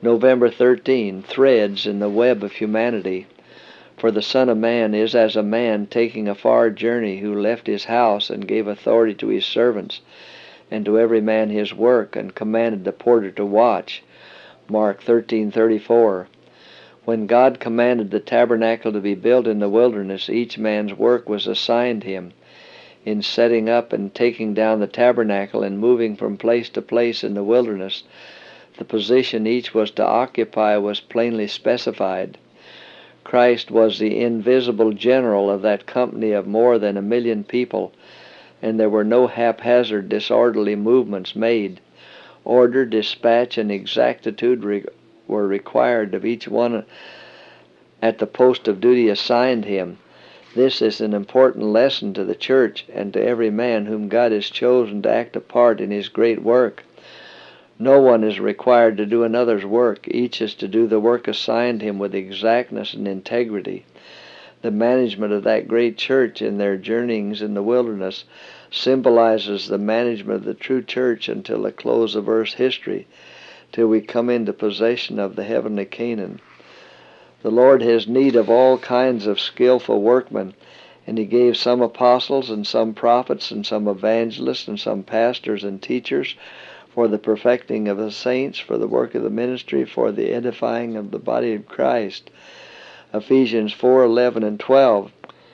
November 13, threads in the web of humanity. For the Son of Man is as a man taking a far journey, who left his house and gave authority to his servants, and to every man his work, and commanded the porter to watch. Mark 13:34. When God commanded the tabernacle to be built in the wilderness, each man's work was assigned him. In setting up and taking down the tabernacle and moving from place to place in the wilderness, the position each was to occupy was plainly specified. Christ was the invisible general of that company of more than 1 million people, and there were no haphazard, disorderly movements made. Order, dispatch, and exactitude were required of each one at the post of duty assigned him. This is an important lesson to the church and to every man whom God has chosen to act a part in his great work. No one is required to do another's work. Each is to do the work assigned him with exactness and integrity. The management of that great church in their journeyings in the wilderness symbolizes the management of the true church until the close of earth's history, till we come into possession of the heavenly Canaan. The Lord has need of all kinds of skillful workmen, and he gave some apostles and some prophets and some evangelists and some pastors and teachers for the perfecting of the saints, for the work of the ministry, for the edifying of the body of Christ. Ephesians 4:11 and 12.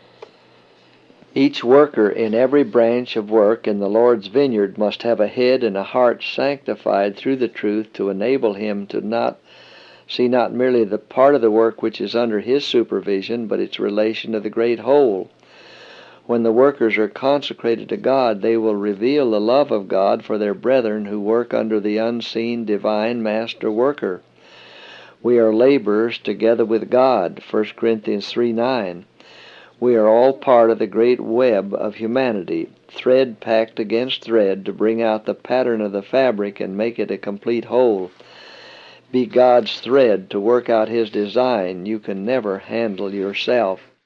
Each worker in every branch of work in the Lord's vineyard must have a head and a heart sanctified through the truth, to enable him to see not merely the part of the work which is under his supervision, but its relation to the great whole. When the workers are consecrated to God, they will reveal the love of God for their brethren who work under the unseen divine master worker. We are laborers together with God, 1 Corinthians 3:9. We are all part of the great web of humanity, thread packed against thread to bring out the pattern of the fabric and make it a complete whole. Be God's thread to work out his design. You can never handle yourself.